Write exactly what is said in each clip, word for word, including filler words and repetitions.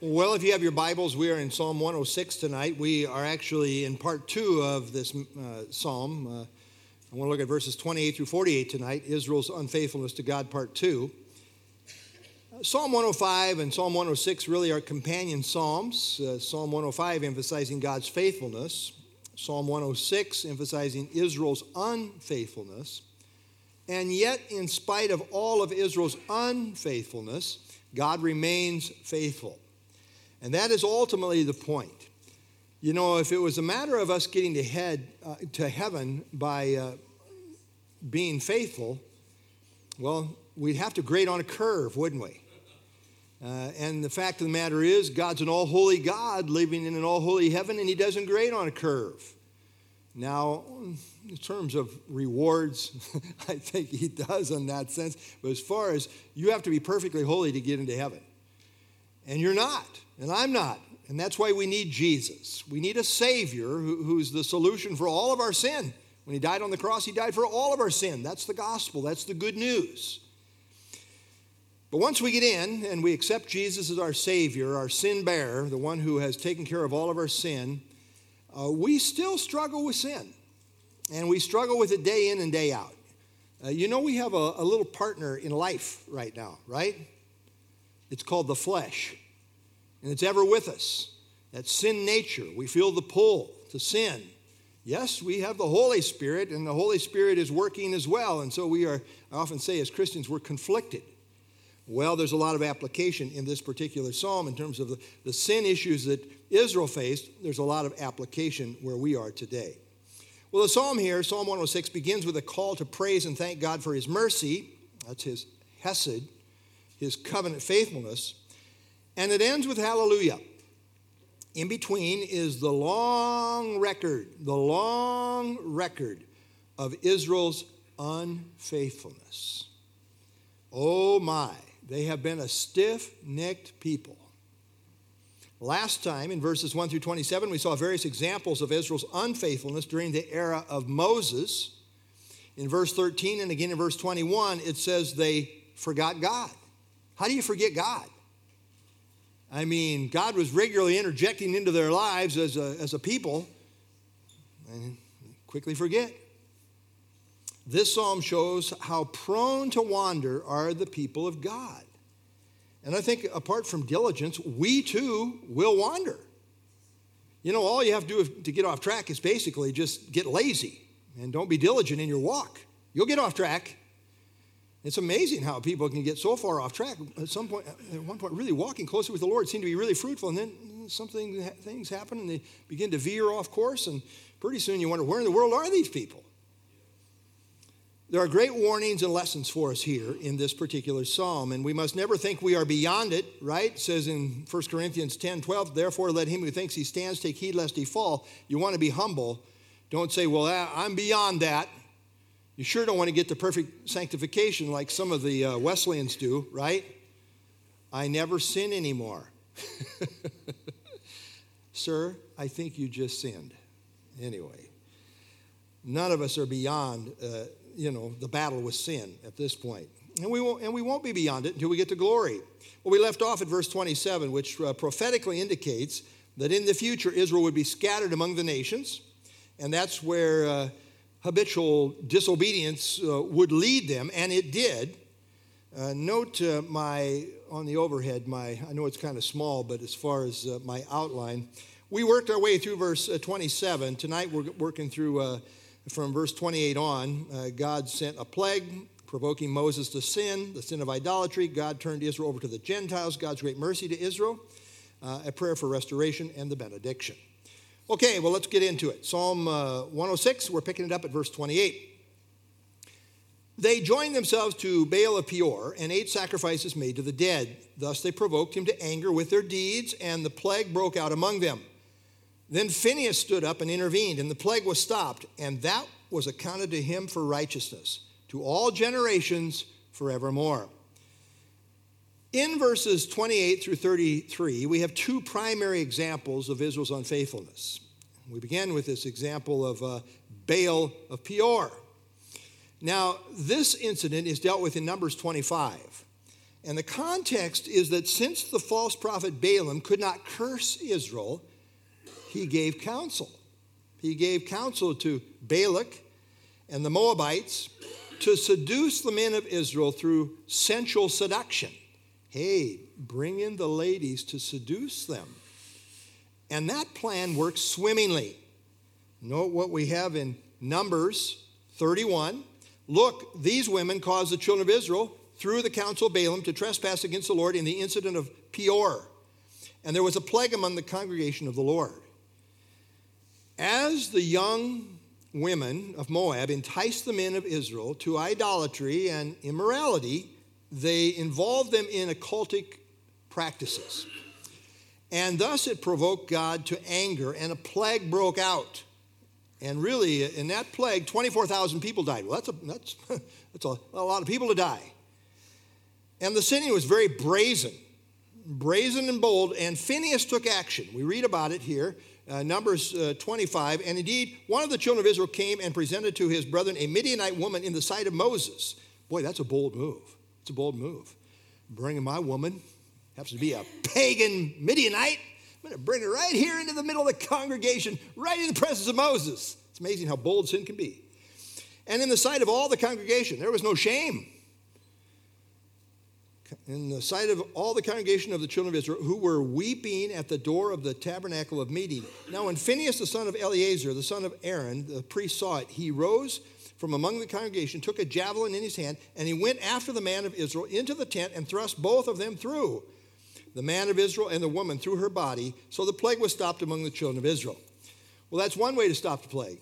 Well, if you have your Bibles, we are in Psalm one oh six tonight. We are actually in part two of this uh, psalm. Uh, I want to look at verses twenty-eight through forty-eight tonight, Israel's unfaithfulness to God, part two. Uh, Psalm one oh five and Psalm one oh six really are companion psalms. Uh, Psalm one oh five emphasizing God's faithfulness. Psalm one oh six emphasizing Israel's unfaithfulness. And yet, in spite of all of Israel's unfaithfulness, God remains faithful. And that is ultimately the point. You know, if it was a matter of us getting to, head, uh, to heaven by uh, being faithful, well, we'd have to grade on a curve, wouldn't we? Uh, and the fact of the matter is, God's an all-holy God living in an all-holy heaven, and he doesn't grade on a curve. Now, in terms of rewards, I think he does in that sense. But as far as you have to be perfectly holy to get into heaven. And you're not, and I'm not. And that's why we need Jesus. We need a Savior who, who's the solution for all of our sin. When he died on the cross, he died for all of our sin. That's the gospel. That's the good news. But once we get in and we accept Jesus as our Savior, our sin bearer, the one who has taken care of all of our sin, uh, we still struggle with sin. And we struggle with it day in and day out. Uh, you know, we have a, a little partner in life right now, right? It's called the flesh, and it's ever with us. That's sin nature. We feel the pull to sin. Yes, we have the Holy Spirit, and the Holy Spirit is working as well, and so we are, I often say as Christians, we're conflicted. Well, there's a lot of application in this particular psalm in terms of the, the sin issues that Israel faced. There's a lot of application where we are today. Well, the psalm here, Psalm one oh six, begins with a call to praise and thank God for his mercy. That's his hesed, his covenant faithfulness, and it ends with hallelujah. In between is the long record, the long record of Israel's unfaithfulness. Oh my, they have been a stiff-necked people. Last time, in verses one through twenty-seven, we saw various examples of Israel's unfaithfulness during the era of Moses. In verse thirteen and again in verse twenty-one, it says they forgot God. How do you forget God? I mean, God was regularly interjecting into their lives as a, as a people, and quickly forget. This psalm shows how prone to wander are the people of God. And I think apart from diligence, we too will wander. You know, all you have to do to get off track is basically just get lazy and don't be diligent in your walk. You'll get off track. It's amazing how people can get so far off track. At some point, at one point, really walking closer with the Lord seemed to be really fruitful, and then something things happen, and they begin to veer off course, and pretty soon you wonder, where in the world are these people? There are great warnings and lessons for us here in this particular psalm, and we must never think we are beyond it, right? It says in First Corinthians ten twelve, therefore let him who thinks he stands take heed lest he fall. You want to be humble. Don't say, well, I'm beyond that. You sure don't want to get to perfect sanctification like some of the uh, Wesleyans do, right? I never sin anymore. Sir, I think you just sinned. Anyway, none of us are beyond, uh, you know, the battle with sin at this point. And we won't, and we won't be beyond it until we get to glory. Well, we left off at verse twenty-seven, which uh, prophetically indicates that in the future Israel would be scattered among the nations, and that's where Uh, habitual disobedience uh, would lead them, and it did. Uh, note uh, my, on the overhead, my, I know it's kind of small, but as far as uh, my outline, we worked our way through verse uh, twenty-seven. Tonight we're working through uh, from verse twenty-eight on. Uh, God sent a plague, provoking Moses to sin, the sin of idolatry. God turned Israel over to the Gentiles, God's great mercy to Israel, uh, a prayer for restoration, and the benediction. Okay, well, let's get into it. Psalm uh, one oh six, we're picking it up at verse twenty-eight. They joined themselves to Baal of Peor and ate sacrifices made to the dead. Thus they provoked him to anger with their deeds, and the plague broke out among them. Then Phinehas stood up and intervened, and the plague was stopped, and that was accounted to him for righteousness, to all generations forevermore. In verses twenty-eight through thirty-three, we have two primary examples of Israel's unfaithfulness. We begin with this example of uh, Baal of Peor. Now, this incident is dealt with in Numbers twenty-five. And the context is that since the false prophet Balaam could not curse Israel, he gave counsel. He gave counsel to Balak and the Moabites to seduce the men of Israel through sensual seduction. Hey, bring in the ladies to seduce them. And that plan works swimmingly. Note what we have in Numbers thirty-one. Look, these women caused the children of Israel, through the counsel of Balaam, to trespass against the Lord in the incident of Peor. And there was a plague among the congregation of the Lord. As the young women of Moab enticed the men of Israel to idolatry and immorality, they involved them in occultic practices. And thus it provoked God to anger, and a plague broke out. And really, in that plague, twenty-four thousand people died. Well, that's a, that's, that's a, a lot of people to die. And the sinning was very brazen, brazen and bold, and Phinehas took action. We read about it here, uh, Numbers uh, twenty-five. And indeed, one of the children of Israel came and presented to his brethren a Midianite woman in the sight of Moses. Boy, that's a bold move. It's a bold move. Bringing my woman, happens to be a pagan Midianite. I'm going to bring her right here into the middle of the congregation, right in the presence of Moses. It's amazing how bold sin can be. And in the sight of all the congregation, there was no shame. In the sight of all the congregation of the children of Israel, who were weeping at the door of the tabernacle of meeting. Now when Phinehas, the son of Eleazar, the son of Aaron, the priest, saw it, he rose from among the congregation, took a javelin in his hand, and he went after the man of Israel into the tent and thrust both of them through, the man of Israel and the woman, through her body. So the plague was stopped among the children of Israel. Well, that's one way to stop the plague.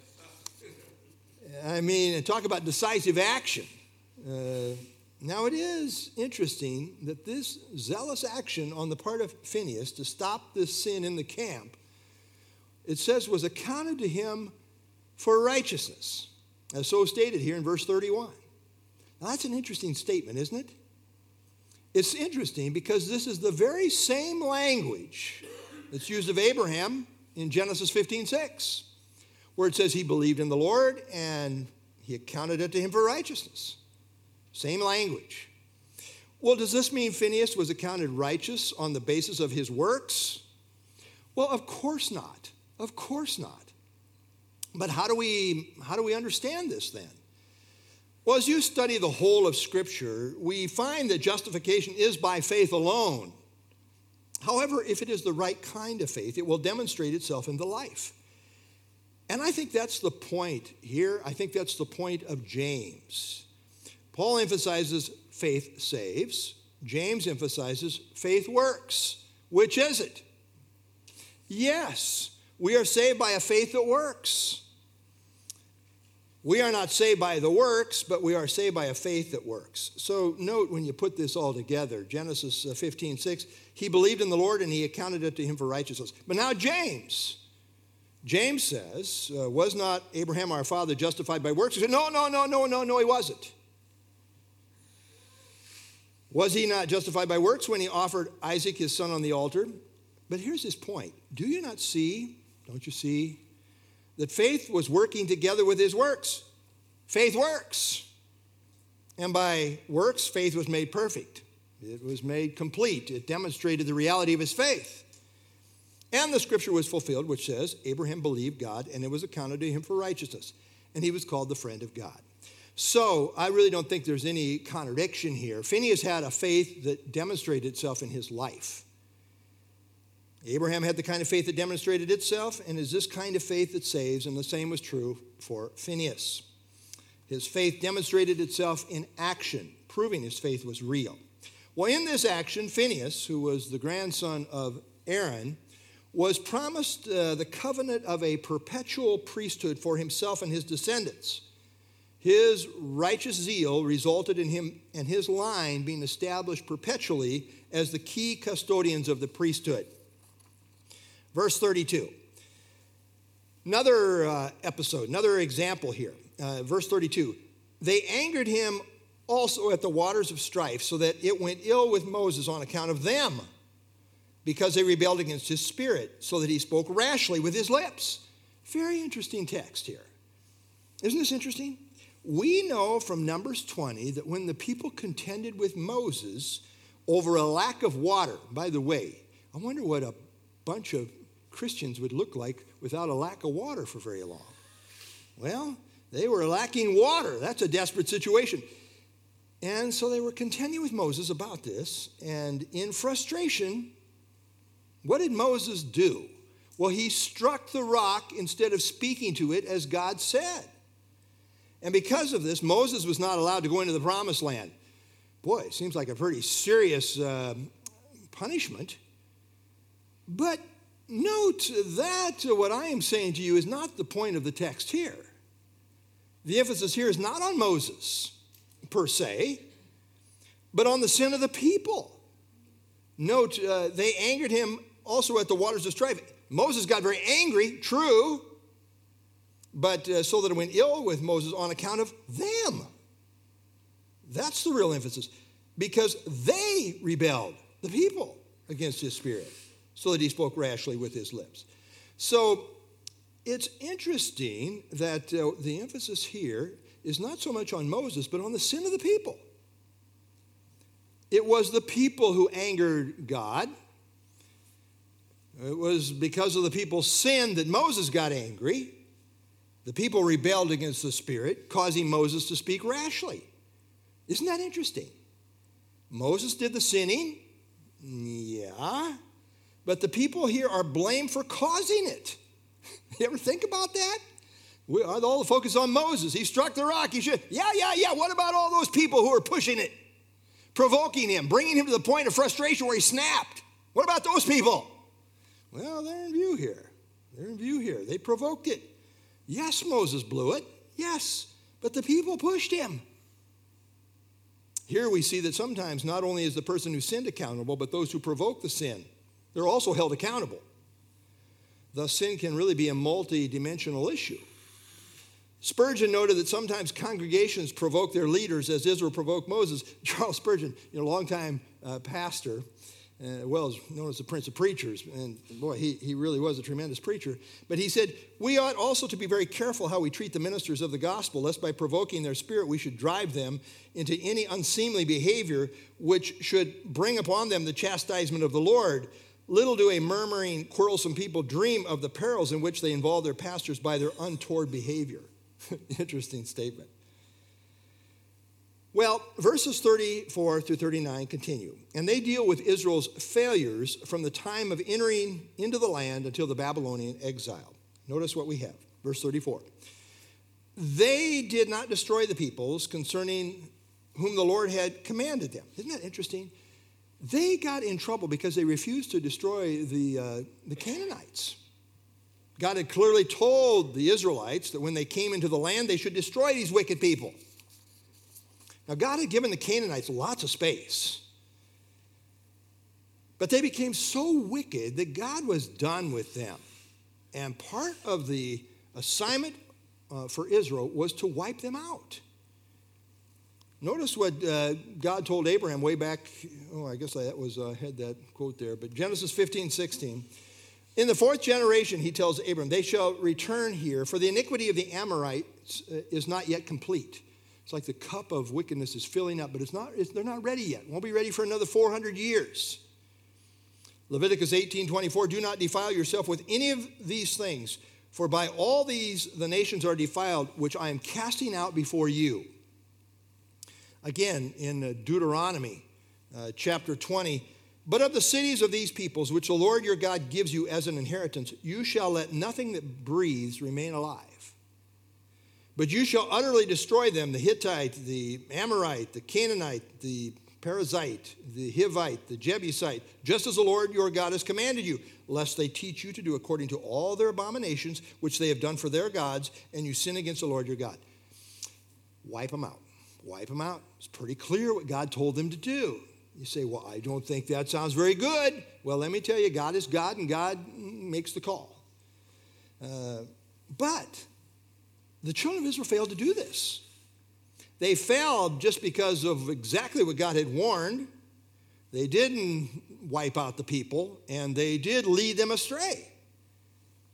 I mean, talk about decisive action. Uh, now, it is interesting that this zealous action on the part of Phinehas to stop this sin in the camp, it says, was accounted to him for righteousness, as so stated here in verse thirty-one. Now, that's an interesting statement, isn't it? It's interesting because this is the very same language that's used of Abraham in Genesis fifteen six, where it says he believed in the Lord and he accounted it to him for righteousness. Same language. Well, does this mean Phinehas was accounted righteous on the basis of his works? Well, of course not. Of course not. But how do we, how do we understand this then? Well, as you study the whole of Scripture, we find that justification is by faith alone. However, if it is the right kind of faith, it will demonstrate itself in the life. And I think that's the point here. I think that's the point of James. Paul emphasizes faith saves. James emphasizes faith works. Which is it? Yes, we are saved by a faith that works. We are not saved by the works, but we are saved by a faith that works. So note when you put this all together, Genesis fifteen six, he believed in the Lord and he accounted it to him for righteousness. But now James, James says, uh, was not Abraham our father justified by works? He said, no, no, no, no, no, no, he wasn't. Was he not justified by works when he offered Isaac his son on the altar? But here's his point. Do you not see, don't you see, that faith was working together with his works? Faith works. And by works, faith was made perfect. It was made complete. It demonstrated the reality of his faith. And the scripture was fulfilled, which says, Abraham believed God, and it was accounted to him for righteousness. And he was called the friend of God. So I really don't think there's any contradiction here. Phinehas had a faith that demonstrated itself in his life. Abraham had the kind of faith that demonstrated itself, and is this kind of faith that saves, and the same was true for Phinehas. His faith demonstrated itself in action, proving his faith was real. Well, in this action, Phinehas, who was the grandson of Aaron, was promised uh, the covenant of a perpetual priesthood for himself and his descendants. His righteous zeal resulted in him and his line being established perpetually as the key custodians of the priesthood. Verse thirty-two. Another uh, episode, another example here. Uh, verse thirty-two. They angered him also at the waters of strife, so that it went ill with Moses on account of them, because they rebelled against his spirit, so that he spoke rashly with his lips. Very interesting text here. Isn't this interesting? We know from Numbers twenty that when the people contended with Moses over a lack of water, by the way, I wonder what a bunch of Christians would look like without a lack of water for very long. Well, they were lacking water. That's a desperate situation. And so they were contending with Moses about this. And in frustration, what did Moses do? Well, he struck the rock instead of speaking to it as God said. And because of this, Moses was not allowed to go into the promised land. Boy, it seems like a pretty serious uh, punishment. But note that what I am saying to you is not the point of the text here. The emphasis here is not on Moses per se, but on the sin of the people. Note, uh, they angered him also at the waters of strife. Moses got very angry, true, but uh, so that it went ill with Moses on account of them. That's the real emphasis. Because they rebelled, the people, against his spirit, so that he spoke rashly with his lips. So it's interesting that uh, the emphasis here is not so much on Moses, but on the sin of the people. It was the people who angered God. It was because of the people's sin that Moses got angry. The people rebelled against the Spirit, causing Moses to speak rashly. Isn't that interesting? Moses did the sinning, yeah, but the people here are blamed for causing it. You ever think about that? We, all the focus on Moses. He struck the rock. He should, yeah, yeah, yeah. What about all those people who are pushing it, provoking him, bringing him to the point of frustration where he snapped? What about those people? Well, they're in view here. They're in view here. They provoked it. Yes, Moses blew it. Yes, but the people pushed him. Here we see that sometimes not only is the person who sinned accountable, but those who provoke the sin, they're also held accountable. Thus, sin can really be a multi-dimensional issue. Spurgeon noted that sometimes congregations provoke their leaders as Israel provoked Moses. Charles Spurgeon, you know, longtime uh, pastor, uh, well, known as the Prince of Preachers, and boy, he, he really was a tremendous preacher. But he said, we ought also to be very careful how we treat the ministers of the gospel, lest by provoking their spirit we should drive them into any unseemly behavior which should bring upon them the chastisement of the Lord. Little do a murmuring, quarrelsome people dream of the perils in which they involve their pastors by their untoward behavior. Interesting statement. Well, verses thirty-four through thirty-nine continue, and they deal with Israel's failures from the time of entering into the land until the Babylonian exile. Notice what we have. Verse thirty-four. They did not destroy the peoples concerning whom the Lord had commanded them. Isn't that interesting? They got in trouble because they refused to destroy the, uh, the Canaanites. God had clearly told the Israelites that when they came into the land, they should destroy these wicked people. Now, God had given the Canaanites lots of space. But they became so wicked that God was done with them. And part of the assignment uh, for Israel was to wipe them out. Notice what uh, God told Abraham way back, oh, I guess I that was, uh, had that quote there, but Genesis fifteen, sixteen. In the fourth generation, he tells Abram, they shall return here, for the iniquity of the Amorites is not yet complete. It's like the cup of wickedness is filling up, but it's not, it's, they're not ready yet. Won't be ready for another four hundred years. Leviticus eighteen, twenty-four, do not defile yourself with any of these things, for by all these the nations are defiled, which I am casting out before you. Again, in Deuteronomy uh, chapter twenty, but of the cities of these peoples, which the Lord your God gives you as an inheritance, you shall let nothing that breathes remain alive. But you shall utterly destroy them, the Hittite, the Amorite, the Canaanite, the Perizzite, the Hivite, the Jebusite, just as the Lord your God has commanded you, lest they teach you to do according to all their abominations, which they have done for their gods, and you sin against the Lord your God. Wipe them out. Wipe them out. It's pretty clear what God told them to do. You say, well, I don't think that sounds very good. Well, let me tell you, God is God, and God makes the call. Uh, but the children of Israel failed to do this. They failed just because of exactly what God had warned. They didn't wipe out the people, and they did lead them astray.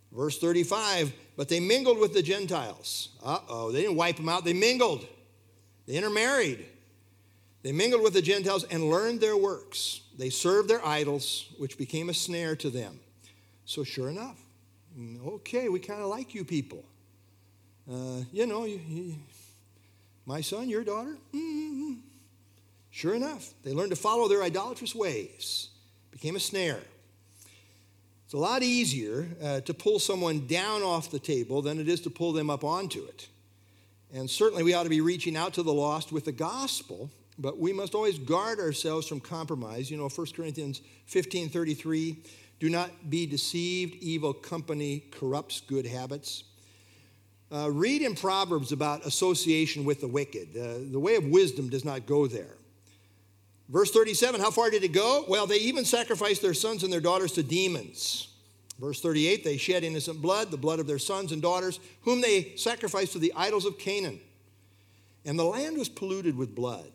Verse thirty-five, but they mingled with the Gentiles. Uh-oh, they didn't wipe them out, they mingled. They intermarried. They mingled with the Gentiles and learned their works. They served their idols, which became a snare to them. So sure enough, okay, we kind of like you people. Uh, you know, you, you, my son, your daughter, mm-hmm. Sure enough, they learned to follow their idolatrous ways. Became a snare. It's a lot easier uh, to pull someone down off the table than it is to pull them up onto it. And certainly we ought to be reaching out to the lost with the gospel, but we must always guard ourselves from compromise. You know, First Corinthians fifteen thirty-three, do not be deceived, evil company corrupts good habits. Uh, read in Proverbs about association with the wicked. Uh, the way of wisdom does not go there. Verse thirty-seven, how far did it go? Well, they even sacrificed their sons and their daughters to demons. Verse thirty-eight, they shed innocent blood, the blood of their sons and daughters, whom they sacrificed to the idols of Canaan. And the land was polluted with blood.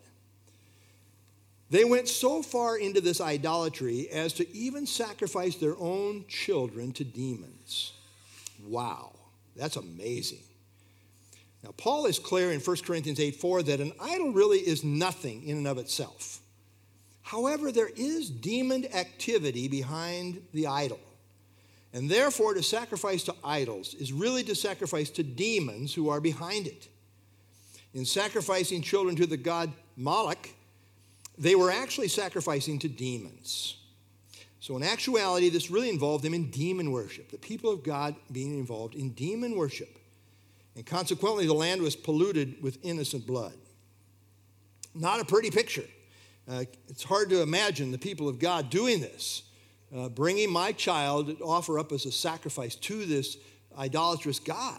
They went so far into this idolatry as to even sacrifice their own children to demons. Wow, that's amazing. Now, Paul is clear in First Corinthians eight four that an idol really is nothing in and of itself. However, there is demon activity behind the idol. And therefore, to sacrifice to idols is really to sacrifice to demons who are behind it. In sacrificing children to the god Moloch, they were actually sacrificing to demons. So in actuality, this really involved them in demon worship, the people of God being involved in demon worship. And consequently, the land was polluted with innocent blood. Not a pretty picture. Uh, it's hard to imagine the people of God doing this, uh, bringing my child to offer up as a sacrifice to this idolatrous God.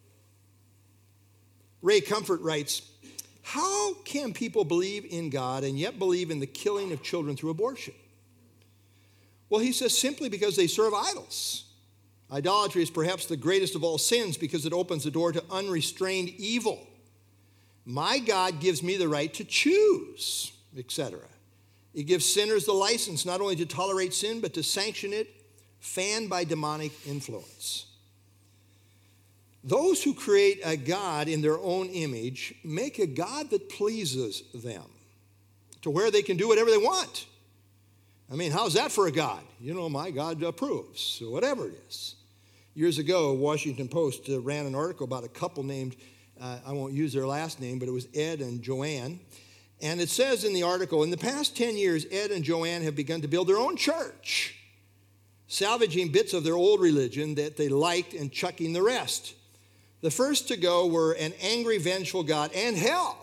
Ray Comfort writes, how can people believe in God and yet believe in the killing of children through abortion? Well, he says simply because they serve idols. Idolatry is perhaps the greatest of all sins because it opens the door to unrestrained evil. My God gives me the right to choose, et cetera. It gives sinners the license not only to tolerate sin, but to sanction it, fanned by demonic influence. Those who create a God in their own image make a God that pleases them, to where they can do whatever they want. I mean, how's that for a God? You know, my God approves, so whatever it is. Years ago, Washington Post uh, ran an article about a couple named, uh, I won't use their last name, but it was Ed and Joanne. And it says in the article, in the past ten years, Ed and Joanne have begun to build their own church, salvaging bits of their old religion that they liked and chucking the rest. The first to go were an angry, vengeful God and hell.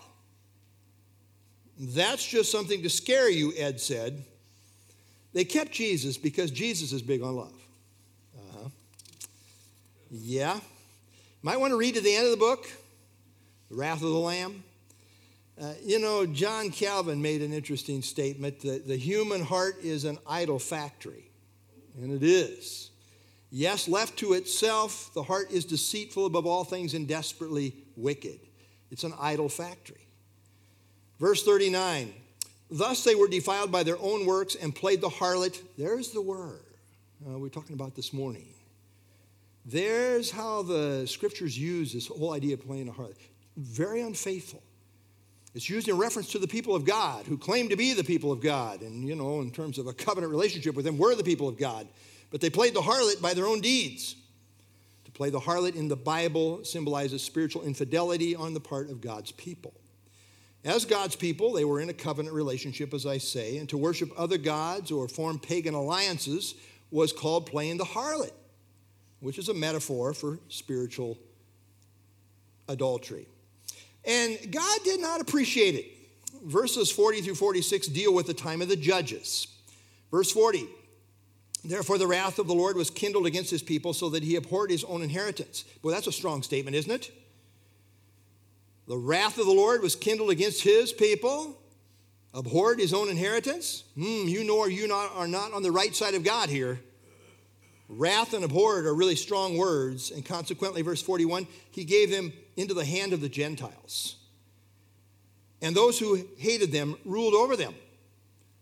That's just something to scare you, Ed said. They kept Jesus because Jesus is big on love. Uh-huh. Yeah. Might want to read to the end of the book, The Wrath of the Lamb. Uh, you know, John Calvin made an interesting statement that the human heart is an idol factory, and it is. Yes, left to itself, the heart is deceitful above all things and desperately wicked. It's an idol factory. Verse thirty-nine, thus they were defiled by their own works and played the harlot. There's the word uh, we're talking about this morning. There's how the scriptures use this whole idea of playing a harlot. Very unfaithful. It's used in reference to the people of God who claim to be the people of God. And, you know, in terms of a covenant relationship with them, we're the people of God. But they played the harlot by their own deeds. To play the harlot in the Bible symbolizes spiritual infidelity on the part of God's people. As God's people, they were in a covenant relationship, as I say, and to worship other gods or form pagan alliances was called playing the harlot, which is a metaphor for spiritual adultery. And God did not appreciate it. Verses forty through forty-six deal with the time of the judges. Verse forty, therefore the wrath of the Lord was kindled against his people so that he abhorred his own inheritance. Well, that's a strong statement, isn't it? The wrath of the Lord was kindled against his people, abhorred his own inheritance. Hmm, you know, or you not, are not on the right side of God here. Wrath and abhorred are really strong words, and consequently, verse forty-one, he gave them into the hand of the Gentiles. And those who hated them ruled over them.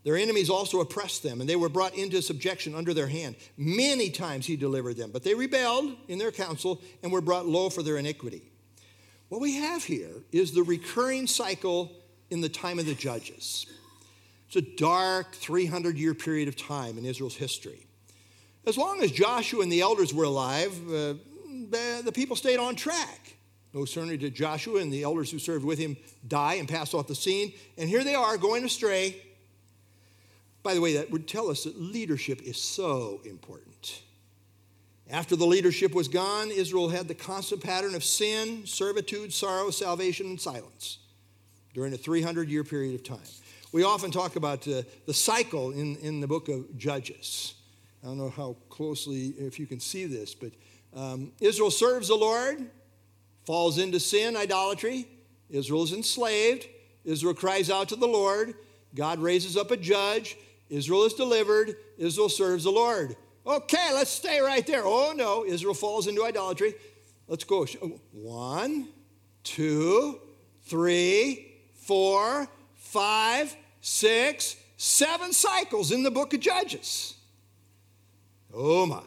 Their enemies also oppressed them, and they were brought into subjection under their hand. Many times he delivered them, but they rebelled in their counsel and were brought low for their iniquity. What we have here is the recurring cycle in the time of the judges. It's a dark three hundred year period of time in Israel's history. As long as Joshua and the elders were alive, uh, the, the people stayed on track. No sooner did Joshua and the elders who served with him die and pass off the scene, and here they are going astray. By the way, that would tell us that leadership is so important. After the leadership was gone, Israel had the constant pattern of sin, servitude, sorrow, salvation, and silence during a three hundred year period of time. We often talk about uh, the cycle in, in the book of Judges. I don't know how closely, if you can see this, but um, Israel serves the Lord, falls into sin, idolatry. Israel is enslaved. Israel cries out to the Lord. God raises up a judge. Israel is delivered. Israel serves the Lord. Okay, let's stay right there. Oh, no, Israel falls into idolatry. Let's go. One, two, three, four, five, six, seven cycles in the book of Judges. Oh, my.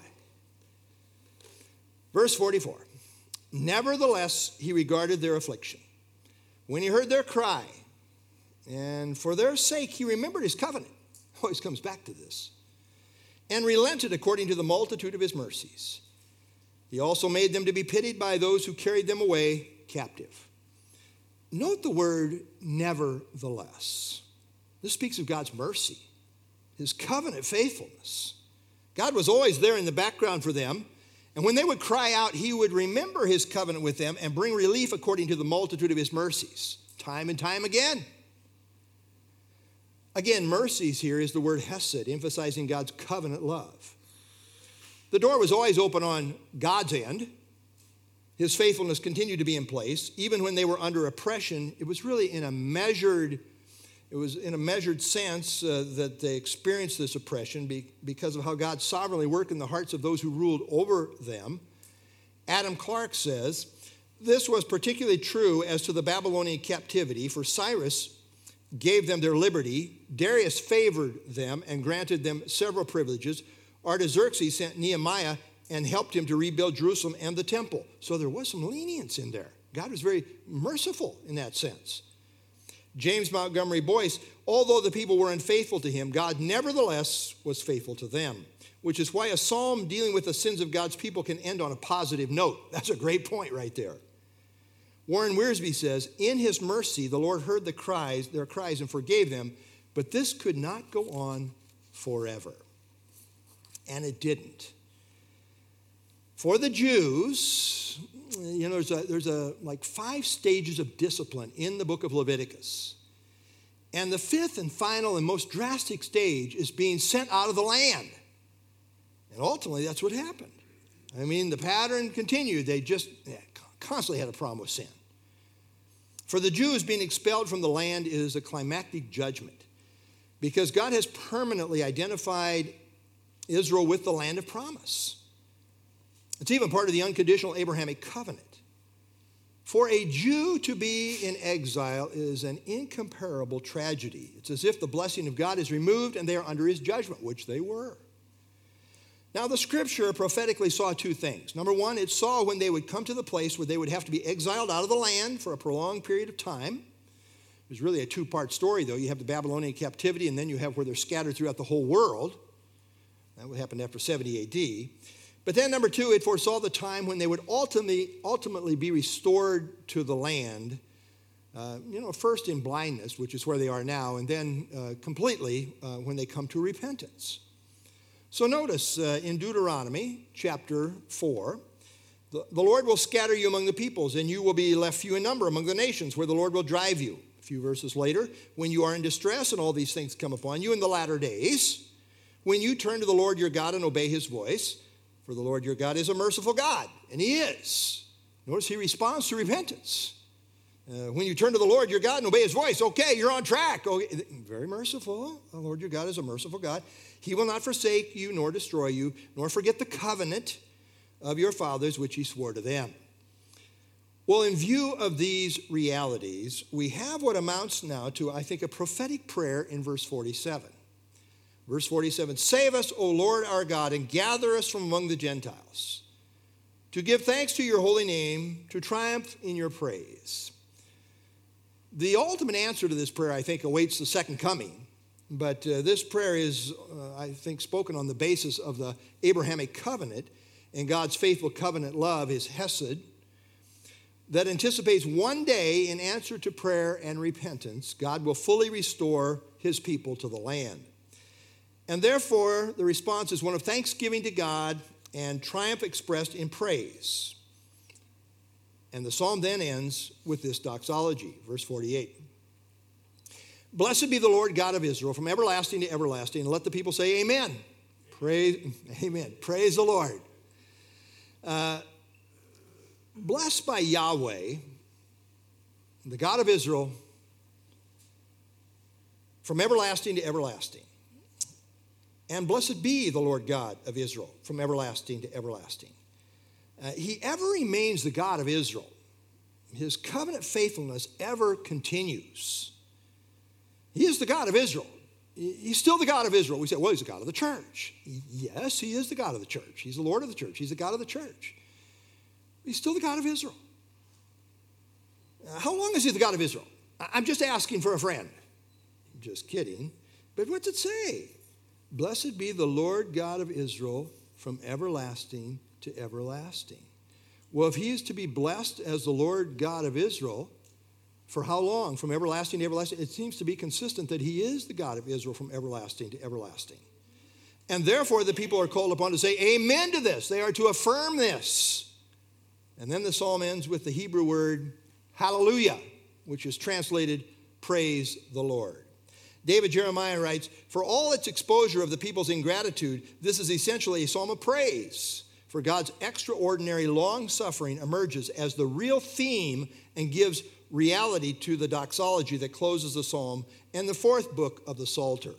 Verse forty-four. Nevertheless, he regarded their affliction. When he heard their cry, and for their sake he remembered his covenant. Always comes back to this. And relented according to the multitude of his mercies. He also made them to be pitied by those who carried them away captive. Note the word nevertheless. This speaks of God's mercy, his covenant faithfulness. God was always there in the background for them. And when they would cry out, he would remember his covenant with them and bring relief according to the multitude of his mercies, time and time again. Again, mercies here is the word hesed, emphasizing God's covenant love. The door was always open on God's end. His faithfulness continued to be in place. Even when they were under oppression, it was really in a measured, it was in a measured sense uh, that they experienced this oppression be, because of how God sovereignly worked in the hearts of those who ruled over them. Adam Clark says, this was particularly true as to the Babylonian captivity, for Cyrus gave them their liberty, Darius favored them and granted them several privileges. Artaxerxes sent Nehemiah and helped him to rebuild Jerusalem and the temple. So there was some lenience in there. God was very merciful in that sense. James Montgomery Boyce, although the people were unfaithful to him, God nevertheless was faithful to them, which is why a psalm dealing with the sins of God's people can end on a positive note. That's a great point right there. Warren Wiersbe says, in his mercy, the Lord heard the cries, their cries and forgave them, but this could not go on forever. And it didn't. For the Jews, you know, there's a, there's a like five stages of discipline in the book of Leviticus. And the fifth and final and most drastic stage is being sent out of the land. And ultimately, that's what happened. I mean, the pattern continued. They just yeah, constantly had a problem with sin. For the Jews, being expelled from the land is a climactic judgment because God has permanently identified Israel with the land of promise. It's even part of the unconditional Abrahamic covenant. For a Jew to be in exile is an incomparable tragedy. It's as if the blessing of God is removed and they are under his judgment, which they were. Now, the scripture prophetically saw two things. Number one, it saw when they would come to the place where they would have to be exiled out of the land for a prolonged period of time. It was really a two-part story, though. You have the Babylonian captivity, and then you have where they're scattered throughout the whole world. That would happen after seventy A D. But then, number two, it foresaw the time when they would ultimately, ultimately be restored to the land, uh, you know, first in blindness, which is where they are now, and then uh, completely uh, when they come to repentance. So notice uh, in Deuteronomy chapter four, the, the Lord will scatter you among the peoples, and you will be left few in number among the nations where the Lord will drive you. A few verses later, when you are in distress and all these things come upon you in the latter days, when you turn to the Lord your God and obey his voice, for the Lord your God is a merciful God, and he is. Notice he responds to repentance. Uh, when you turn to the Lord your God and obey his voice, okay, you're on track. Okay, very merciful. The Lord your God is a merciful God. He will not forsake you nor destroy you, nor forget the covenant of your fathers, which he swore to them. Well, in view of these realities, we have what amounts now to, I think, a prophetic prayer in verse forty-seven. Verse forty-seven, save us, O Lord our God, and gather us from among the Gentiles, to give thanks to your holy name, to triumph in your praise. The ultimate answer to this prayer, I think, awaits the second coming. But uh, this prayer is, uh, I think, spoken on the basis of the Abrahamic covenant and God's faithful covenant love, his hesed, that anticipates one day, in answer to prayer and repentance, God will fully restore his people to the land. And therefore, the response is one of thanksgiving to God and triumph expressed in praise. And the psalm then ends with this doxology, verse forty-eight. Blessed be the Lord God of Israel from everlasting to everlasting. And let the people say amen. Praise, amen. Praise the Lord. Uh, blessed by Yahweh, the God of Israel, from everlasting to everlasting. And blessed be the Lord God of Israel from everlasting to everlasting. Uh, he ever remains the God of Israel. His covenant faithfulness ever continues. He is the God of Israel. He's still the God of Israel. We say, well, he's the God of the church. Yes, he is the God of the church. He's the Lord of the church. He's the God of the church. He's still the God of Israel. Uh, how long is he the God of Israel? I'm just asking for a friend. Just kidding. But what's it say? Blessed be the Lord God of Israel from everlasting to everlasting. Well, if he is to be blessed as the Lord God of Israel, for how long? From everlasting to everlasting? It seems to be consistent that he is the God of Israel from everlasting to everlasting. And therefore, the people are called upon to say amen to this. They are to affirm this. And then the psalm ends with the Hebrew word hallelujah, which is translated praise the Lord. David Jeremiah writes, for all its exposure of the people's ingratitude, this is essentially a psalm of praise. For God's extraordinary long-suffering emerges as the real theme and gives reality to the doxology that closes the psalm and the fourth book of the Psalter.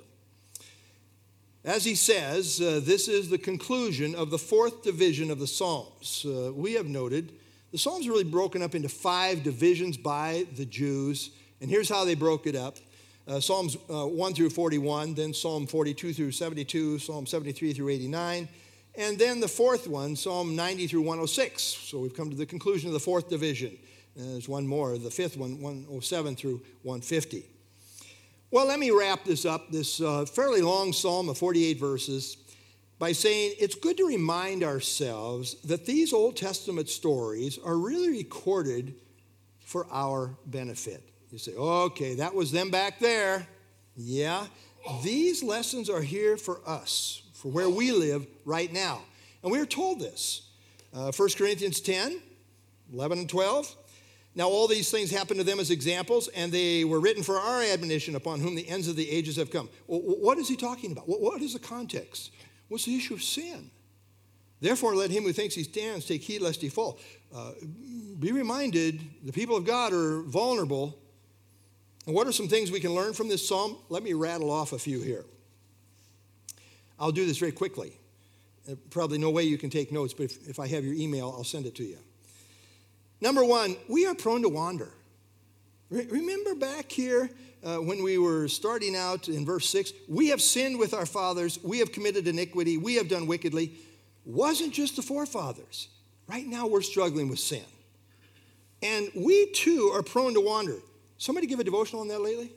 As he says, uh, this is the conclusion of the fourth division of the Psalms. Uh, we have noted the Psalms are really broken up into five divisions by the Jews, and here's how they broke it up. Uh, Psalms uh, one through forty-one, then Psalm forty-two through seventy-two, Psalm seventy-three through eighty-nine, and then the fourth one, Psalm ninety through one oh six. So we've come to the conclusion of the fourth division. And there's one more, the fifth one, one oh seven through one fifty. Well, let me wrap this up, this uh, fairly long psalm of forty-eight verses, by saying it's good to remind ourselves that these Old Testament stories are really recorded for our benefit. You say, okay, that was them back there. Yeah, these lessons are here for us, for where we live right now. And we are told this. Uh, First Corinthians ten, eleven and twelve. Now all these things happened to them as examples, and they were written for our admonition, upon whom the ends of the ages have come. Well, what is he talking about? What is the context? What's the issue of sin? Therefore, let him who thinks he stands take heed lest he fall. Uh, be reminded, the people of God are vulnerable. And what are some things we can learn from this psalm? Let me rattle off a few here. I'll do this very quickly. Uh, probably no way you can take notes, but if, if I have your email, I'll send it to you. Number one, we are prone to wander. Re- remember back here uh, when we were starting out in verse six, we have sinned with our fathers, we have committed iniquity, we have done wickedly. Wasn't just the forefathers. Right now we're struggling with sin. And we too are prone to wander. Somebody give a devotional on that lately?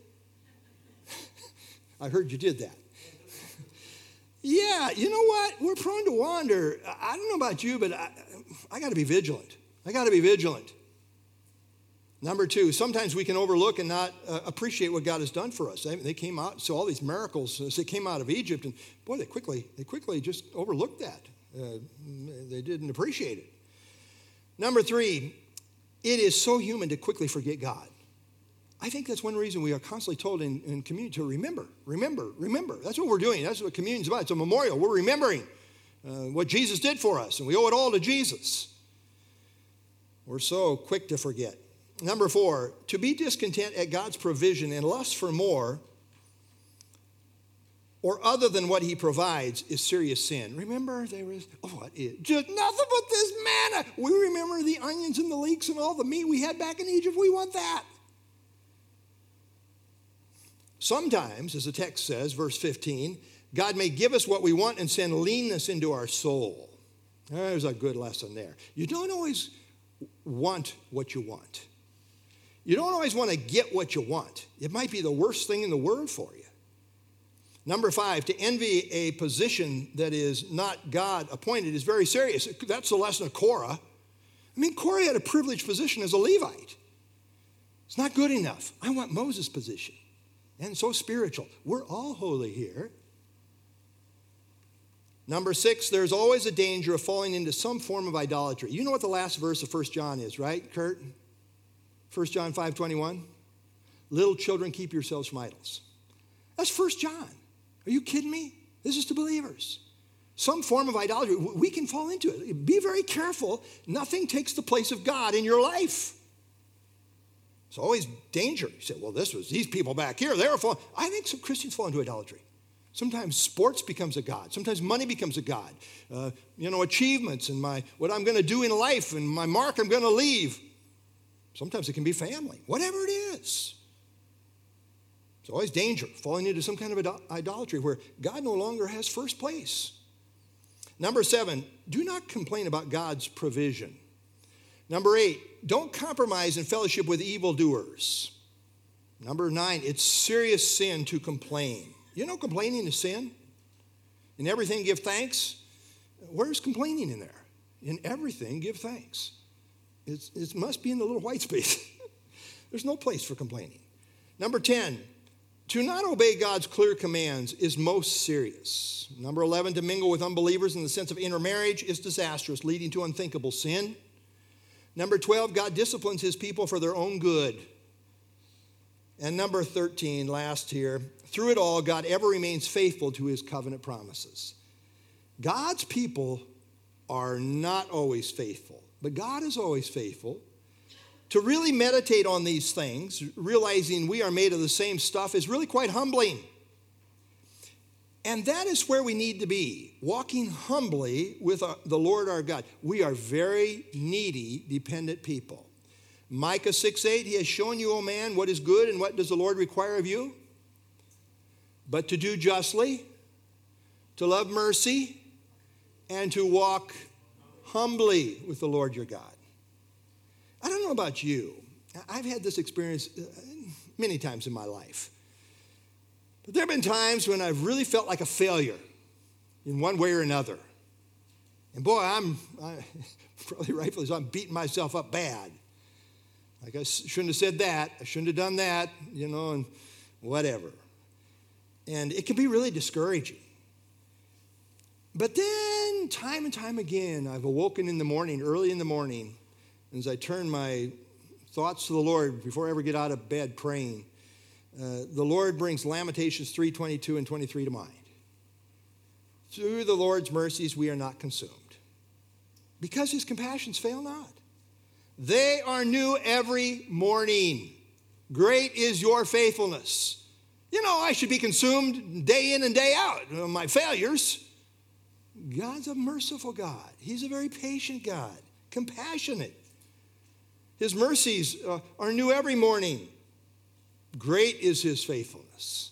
I heard you did that. Yeah, you know what? We're prone to wander. I don't know about you, but I, I got to be vigilant. I got to be vigilant. Number two, sometimes we can overlook and not uh, appreciate what God has done for us. They, they came out, so all these miracles as they came out of Egypt, and boy, they quickly, they quickly just overlooked that. Uh, they didn't appreciate it. Number three, it is so human to quickly forget God. I think that's one reason we are constantly told in, in communion to remember, remember, remember. That's what we're doing. That's what communion's about. It's a memorial. We're remembering uh, what Jesus did for us, and we owe it all to Jesus. We're so quick to forget. Number four, to be discontent at God's provision and lust for more or other than what he provides is serious sin. Remember, there was, oh, what is, just nothing but this manna. We remember the onions and the leeks and all the meat we had back in Egypt. We want that. Sometimes, as the text says, verse fifteen, God may give us what we want and send leanness into our soul. There's a good lesson there. You don't always want what you want. You don't always want to get what you want. It might be the worst thing in the world for you. Number five, to envy a position that is not God appointed is very serious. That's the lesson of Korah. I mean, Korah had a privileged position as a Levite. It's not good enough. I want Moses' position. And so spiritual. We're all holy here. Number six, there's always a danger of falling into some form of idolatry. You know what the last verse of First John is, right, Kurt? First John five twenty-one. Little children, keep yourselves from idols. That's First John. Are you kidding me? This is to believers. Some form of idolatry. We can fall into it. Be very careful. Nothing takes the place of God in your life. It's always danger. You say, well, this was these people back here. They were falling. I think some Christians fall into idolatry. Sometimes sports becomes a god. Sometimes money becomes a god. Uh, you know, achievements and my what I'm going to do in life and my mark I'm going to leave. Sometimes it can be family. Whatever it is. It's always danger, falling into some kind of idolatry where God no longer has first place. Number seven, do not complain about God's provision. Number eight, don't compromise in fellowship with evildoers. Number nine, it's serious sin to complain. You know complaining is sin? In everything give thanks. Where's complaining in there? In everything give thanks. It's, it must be in the little white space. There's no place for complaining. Number ten, to not obey God's clear commands is most serious. Number eleven, to mingle with unbelievers in the sense of intermarriage is disastrous, leading to unthinkable sin. Number twelve, God disciplines his people for their own good. And number thirteen, last here, through it all, God ever remains faithful to his covenant promises. God's people are not always faithful, but God is always faithful. To really meditate on these things, realizing we are made of the same stuff, is really quite humbling. And that is where we need to be, walking humbly with our, the Lord our God. We are very needy, dependent people. Micah six eight, he has shown you, O man, what is good and what does the Lord require of you? But to do justly, to love mercy, and to walk humbly with the Lord your God. I don't know about you. I've had this experience many times in my life. But there have been times when I've really felt like a failure in one way or another. And boy, I'm I, probably rightfully so, I'm beating myself up bad. Like I shouldn't have said that. I shouldn't have done that, you know, and whatever. And it can be really discouraging. But then, time and time again, I've awoken in the morning, early in the morning, as I turn my thoughts to the Lord before I ever get out of bed praying, uh, the Lord brings Lamentations three twenty-two and twenty-three to mind. Through the Lord's mercies we are not consumed, because his compassions fail not. They are new every morning. Great is your faithfulness. You know, I should be consumed day in and day out of my failures. God's a merciful God. He's a very patient God, compassionate. His mercies uh, are new every morning. Great is his faithfulness.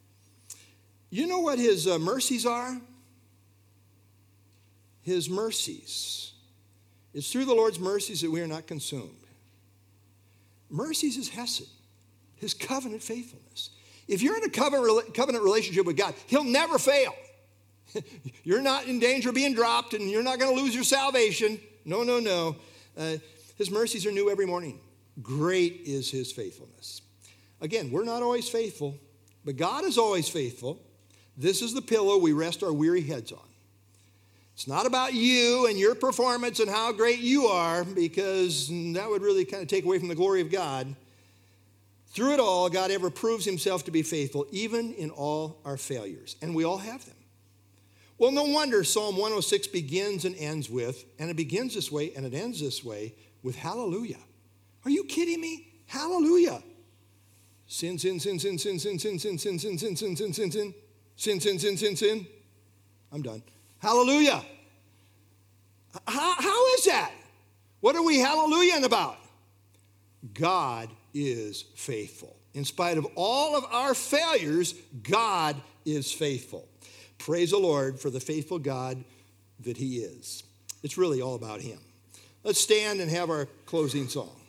You know what his uh, mercies are? His mercies. It's through the Lord's mercies that we are not consumed. Mercies is hesed, his covenant faithfulness. If you're in a covenant relationship with God, he'll never fail. You're not in danger of being dropped, and you're not going to lose your salvation. No, no, no. Uh, his mercies are new every morning. Great is his faithfulness. Again, we're not always faithful, but God is always faithful. This is the pillow we rest our weary heads on. It's not about you and your performance and how great you are, because that would really kind of take away from the glory of God. Through it all, God ever proves himself to be faithful, even in all our failures. And we all have them. Well, no wonder Psalm one oh six begins and ends with, and it begins this way and it ends this way, with hallelujah. Are you kidding me? Hallelujah. Sin, sin, sin, sin, sin, sin, sin, sin, sin, sin, sin, sin, sin, sin, sin, sin, sin, sin, sin, sin. I'm done. Hallelujah. How, how is that? What are we hallelujahing about? God is faithful. In spite of all of our failures, God is faithful. Praise the Lord for the faithful God that he is. It's really all about him. Let's stand and have our closing song.